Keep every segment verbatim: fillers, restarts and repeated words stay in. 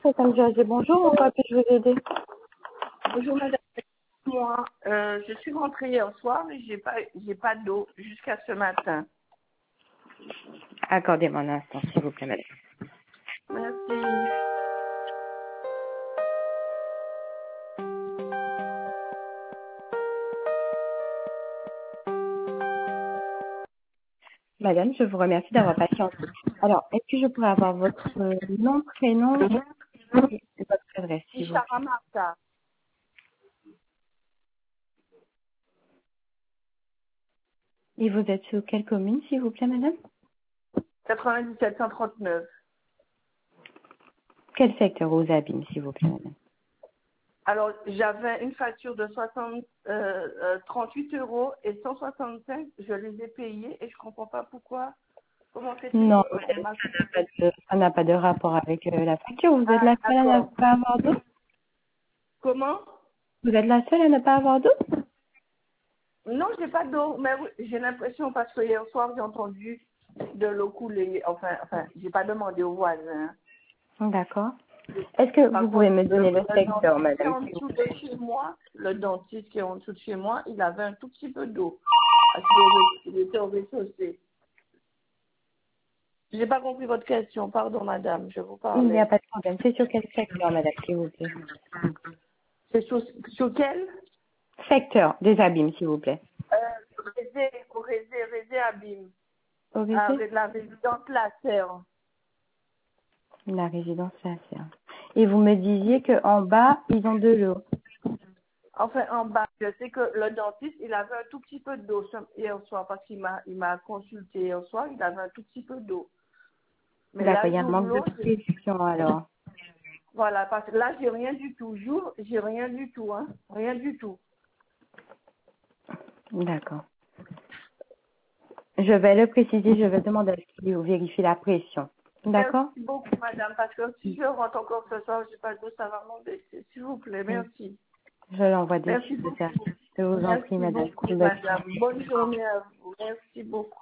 Madame José, bonjour, en quoi puis-je vous aider? Bonjour madame. Moi, euh, je suis rentrée hier soir mais j'ai pas j'ai pas d'eau jusqu'à ce matin. Accordez-moi un instant, s'il vous plaît, madame. Merci. Madame, je vous remercie d'avoir patienté. Alors, est-ce que je pourrais avoir votre euh, nom, prénom et votre adresse, s'il vous plaît? Ishara Martha, Et vous êtes sur quelle commune, s'il vous plaît, madame? quatre-vingt-dix-sept cent trente-neuf. Quel secteur vous abîme, s'il vous plaît, madame? Alors j'avais une facture de soixante, euh, euh, trente-huit euros et cent soixante-cinq. Je les ai payés et je comprends pas pourquoi. Comment fait-il Non, qu'on madame, m'a ça n'a pas de, ça n'a pas de rapport avec euh, la facture. Vous êtes Ah la seule à ne d'accord. pas avoir d'eau? Comment? Vous êtes la seule à ne pas avoir d'eau? Non, j'ai pas d'eau, mais oui, j'ai l'impression parce que hier soir j'ai entendu de l'eau couler. Enfin, enfin, j'ai pas demandé aux voisins. D'accord. Est-ce que vous Par pouvez contre, me le, donner le le secteur, dentiste qui est madame, en s'il vous dessous de plaît? chez moi, le dentiste qui est en dessous de chez moi, il avait un tout petit peu d'eau. Parce qu'il est- il était au rez-de-chaussée. J'ai pas compris votre question, pardon madame, je vous Il n'y a parlais. pas de problème. C'est sur quel secteur, madame, s'il vous plaît? C'est sur, sur quel? Secteur des abîmes, s'il vous plaît. euh, Rézé, au Rézé, Rézé Abîme, O V C? avec la résidence La Serre. La résidence Lasserre. Et vous me disiez qu'en bas, ils ont de l'eau. Enfin, en bas, je sais que le dentiste, il avait un tout petit peu d'eau ce- hier soir, parce qu'il m'a il m'a consulté hier soir, il avait un tout petit peu d'eau. Mais D'accord, là, il y a un j'ouvre manque de l'eau, j'ai- pression alors. voilà, parce que là, j'ai rien du tout. J'ouvre, j'ai rien du tout, hein. Rien du tout. D'accord. Je vais le préciser, je vais demander à ce qu'il vérifie la pression. D'accord? Merci beaucoup, madame, parce que si je rentre encore ce soir, j'ai pas d'eau, ça va m'embêter. S'il vous plaît, merci. Je l'envoie de Merci suite de beaucoup. service. Je vous en prie, Merci madame. beaucoup, Bonne madame. journée. Bonne journée à vous. Merci beaucoup.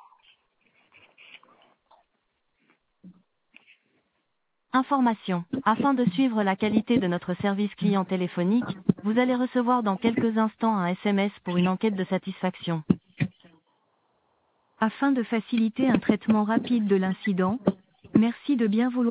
Information. Afin de suivre la qualité de notre service client téléphonique, vous allez recevoir dans quelques instants un S M S pour une enquête de satisfaction. Afin de faciliter un traitement rapide de l'incident, merci de bien vouloir